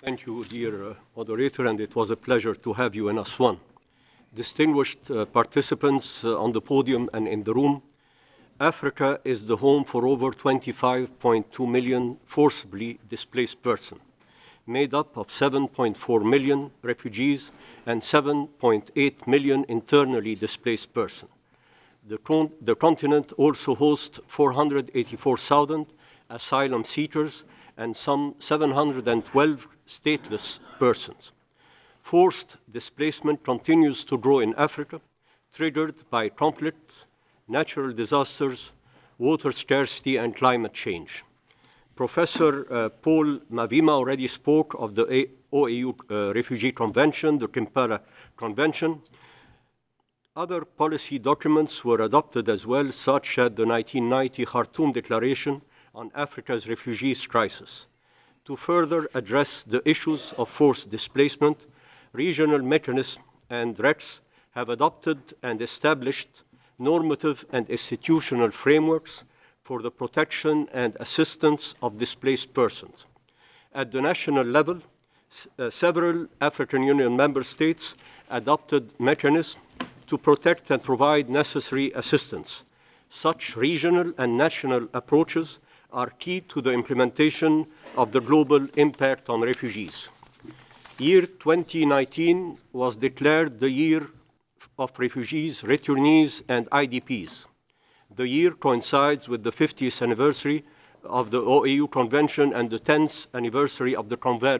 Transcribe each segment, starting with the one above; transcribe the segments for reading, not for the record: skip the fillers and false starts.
Thank you, dear moderator, and it was a pleasure to have you in Aswan. Distinguished participants on the podium and in the room, Africa is the home for over 25.2 million forcibly displaced persons, made up of 7.4 million refugees and 7.8 million internally displaced persons. The continent also hosts 484,000 asylum seekers and some 712 stateless persons. Forced displacement continues to grow in Africa, triggered by conflicts, natural disasters, water scarcity, and climate change. Professor Paul Mavima already spoke of the OAU Refugee Convention, the Kampala Convention. Other policy documents were adopted as well, such as the 1990 Khartoum Declaration on Africa's refugees crisis. To further address the issues of forced displacement, regional mechanisms and RECs have adopted and established normative and institutional frameworks for the protection and assistance of displaced persons. At the national level, several African Union member states adopted mechanisms to protect and provide necessary assistance. Such regional and national approaches are key to the implementation of the global impact on refugees. Year 2019 was declared the year of refugees, returnees, and IDPs. The year coincides with the 50th anniversary of the OAU Convention and the 10th anniversary of the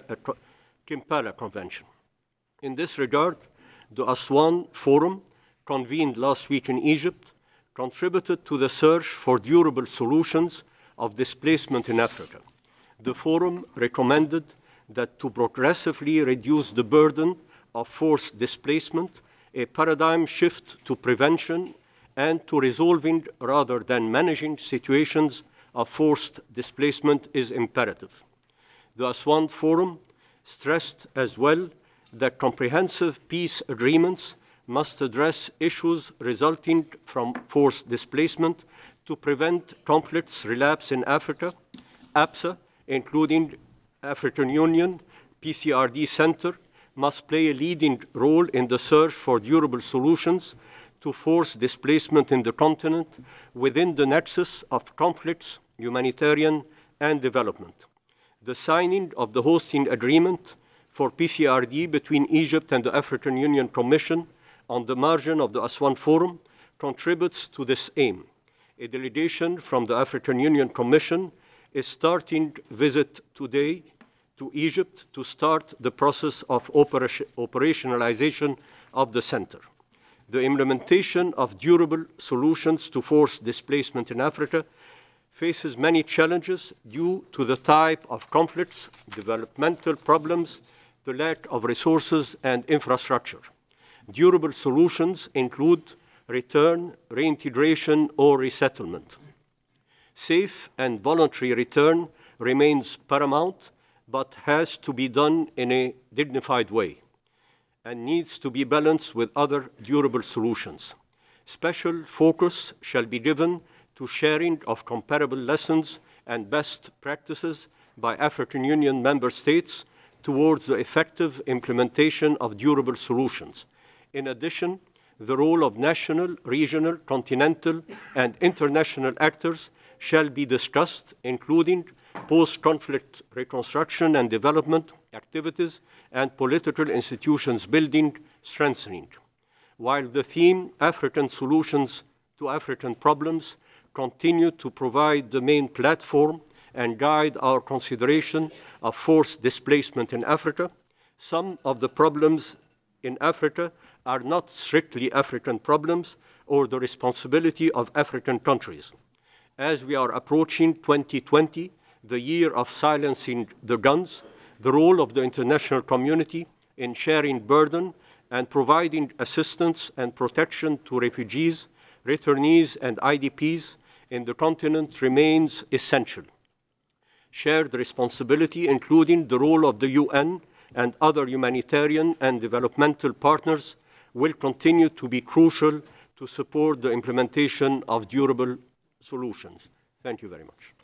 Kampala Convention. In this regard, the Aswan Forum, convened last week in Egypt, contributed to the search for durable solutions of displacement in Africa. The Forum recommended that to progressively reduce the burden of forced displacement, a paradigm shift to prevention and to resolving rather than managing situations of forced displacement is imperative. The Aswan Forum stressed as well that comprehensive peace agreements must address issues resulting from forced displacement to prevent conflicts relapse in Africa. APSA, including African Union PCRD Center, must play a leading role in the search for durable solutions to forced displacement in the continent within the nexus of conflicts, humanitarian, and development. The signing of the hosting agreement for PCRD between Egypt and the African Union Commission on the margin of the Aswan Forum contributes to this aim. A delegation from the African Union Commission is starting visit today to Egypt to start the process of operationalization of the center. The implementation of durable solutions to forced displacement in Africa faces many challenges due to the type of conflicts, developmental problems, the lack of resources and infrastructure. Durable solutions include return, reintegration, or resettlement. Safe and voluntary return remains paramount, but has to be done in a dignified way and needs to be balanced with other durable solutions. Special focus shall be given to sharing of comparable lessons and best practices by African Union member states towards the effective implementation of durable solutions. In addition, the role of national, regional, continental, and international actors shall be discussed, including post-conflict reconstruction and development activities and political institutions building, strengthening. While the theme African Solutions to African Problems continue to provide the main platform and guide our consideration of forced displacement in Africa, some of the problems in Africa are not strictly African problems or the responsibility of African countries. As we are approaching 2020, the year of silencing the guns, the role of the international community in sharing burden and providing assistance and protection to refugees, returnees, and IDPs in the continent remains essential. Shared responsibility, including the role of the UN and other humanitarian and developmental partners, will continue to be crucial to support the implementation of durable solutions. Thank you very much.